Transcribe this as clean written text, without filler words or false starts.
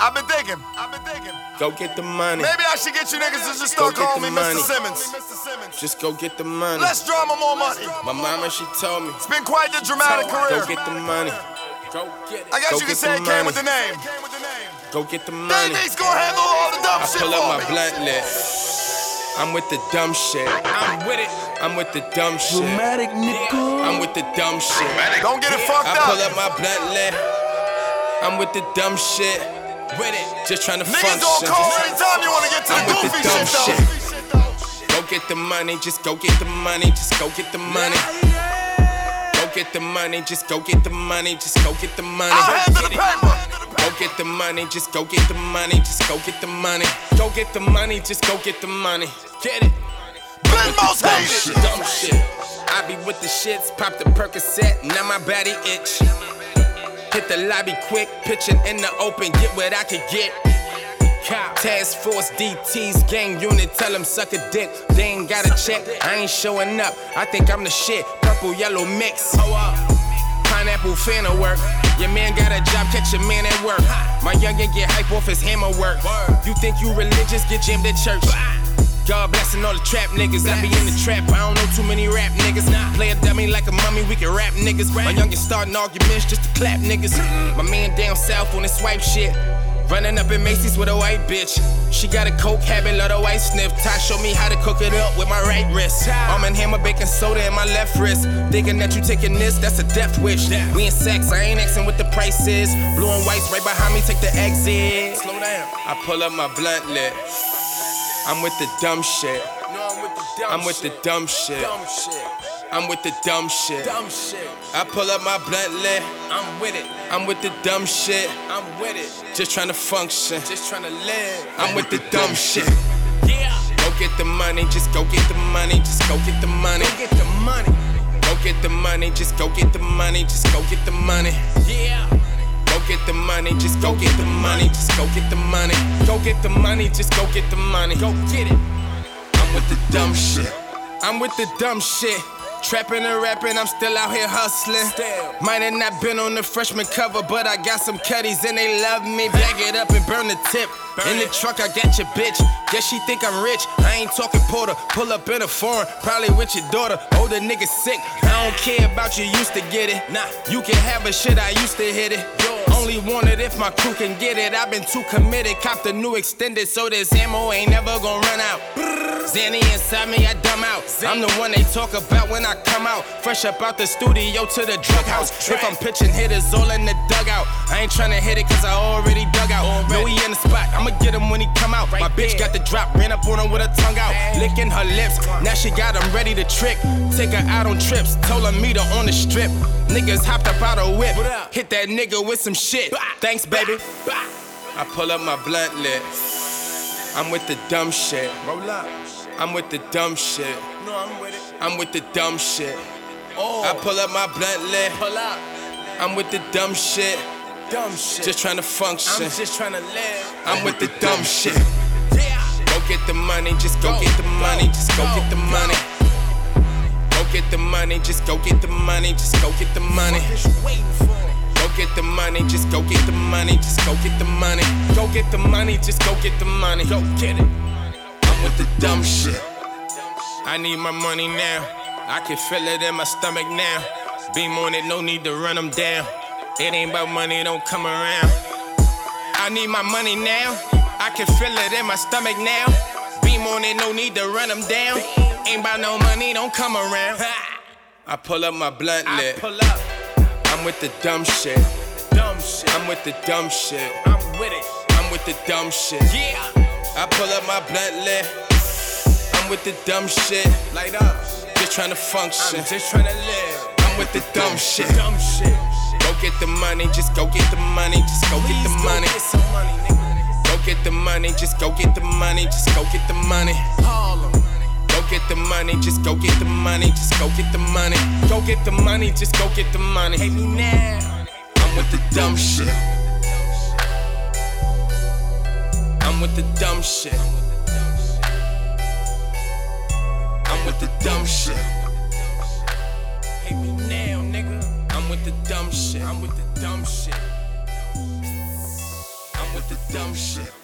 I've been thinking. Go get the money. Maybe I should get you niggas to just start calling me Mr. Simmons. Just go get the money. Less drama, more money. My mama, she told me. It's been quite the dramatic career. Go get the money. Go get it. I guess you can say it came with the name. Go get the money. Day's gonna handle all the dumb shit I pull up for my me. blunt lit. I'm with the dumb shit. I'm with it. I'm with the dumb shit. Dramatic nigga. I'm with the dumb shit. Don't get it fucked I up. pull up my blunt lit. I'm with the dumb shit. With it. Just trying to Niggas function. don't call anytime you wanna get to the I'm with the goofy dumb shit shit. though. Go get the money, just go get the money, just go get the money. Go get the money, just go get the money, just go get the money. I'll handle the paper. Go get the money, just go get the money, just go get the money. Go get the money, just go get the money. Get it. Glenmo's Dumb hated. shit, dumb shit. I be with the shits, pop the Percocet, now my body itch. Hit the lobby quick, pitching in the open, get what I could get. Task Force DT's gang unit, tell them suck a dick. They ain't got a check, I ain't showing up. I think I'm the shit, purple yellow mix. Pineapple finna work. Your man got a job, catch your man at work. My youngin' get hype off his hammer work. You think you religious, get jammed at church. God blessing all the trap niggas. I be in the trap, I don't know too many rap niggas. Play a dummy like a mummy, we can rap niggas. My youngin' starting arguments just to clap niggas. My man down south on his swipe shit. Running up in Macy's with a white bitch. She got a coke habit, love the white sniff. Ty showed me how to cook it up with my right wrist. Arm and Hammer, baking soda in my left wrist. Thinking that you taking this, that's a death wish. We in sex, I ain't asking what the price is. Blue and white's right behind me, take the exit. Slow down. I pull up my blunt lit. I'm with the dumb shit. I'm with the dumb shit. I'm with the dumb shit. I pull up my blunt lit. I'm with it. I'm with the dumb shit. I'm with it. Just trying to function. Just trying to live. I'm with the dumb shit. Yeah. Go get the money. Just go get the money. Just go get the money. Go get the money. Go get the money. Just go get the money. Just go get the money. Yeah. Go get the money. Just go get the money. Just go get the money. Go get the money. Just go get the money. Go get it. I'm with the dumb shit. I'm with the dumb shit. Trapping and rapping, I'm still out here hustling. Might have not been on the freshman cover, but I got some cutties and they love me. Bag it up and burn the tip. In the truck, I got your bitch. Guess she think I'm rich. I ain't talking Porter. Pull up in a foreign, probably with your daughter. Older nigga sick. I don't care about you used to get it. Nah, you can have a shit, I used to hit it. Only want it if my crew can get it. I've been too committed. Cop the new extended, so this ammo ain't never gonna run out. Zanny inside me, I dumb out. I'm the one they talk about when I come out. Fresh up out the studio to the drug house. If I'm pitching hitters all in the dugout. I ain't tryna hit it cause I already dug out. Know he in the spot, I'ma get him when he come out. My bitch got the drop, ran up on him with her tongue out. Licking her lips, now she got him ready to trick. Take her out on trips, told her meet her on the strip. Niggas hopped up out a whip, hit that nigga with some shit. Thanks baby. I pull up my blunt lit. I'm with the dumb shit. Roll up. I'm with the dumb shit. No, I'm with it. I'm with the dumb shit. Oh. I pull up my blunt lit. Pull up. I'm with the dumb shit. Dumb shit. Just trying to function. I'm just trying to live. I'm with the dumb shit. Yeah. Go get the money. Just go get the money. Just go get the money. Go get the money. Just go get the money. Just go get the money. Go get the money. Just go get the money. Just go get the money. Go get the money. Just go get the money. Go get it. With the dumb shit. I need my money now. I can feel it in my stomach now. Beam on it, no need to run them down. It ain't about money, don't come around. I need my money now. I can feel it in my stomach now. Beam on it, no need to run them down. Ain't about no money, don't come around. I pull up my blunt lit. I'm with the dumb shit. I'm with the dumb shit. I'm with it. I'm with the dumb shit. Yeah. I pull up my blunt lit. I'm with the dumb shit. Light up. Just tryna function. I'm just tryna live. I'm with the dumb shit. Dumb shit. Go get the money. Just go get the money. Just go get the money. Go get the money. Just go get the money. Just go get the money. Go get the money. Just go get the money. Just go get the money. Go get the money. Just go get the money. Hate me now. I'm with the dumb shit. I'm with the dumb shit. I'm with the dumb shit. Hate me now, nigga. I'm with the dumb shit. I'm with the dumb shit. I'm with the the dumb shit.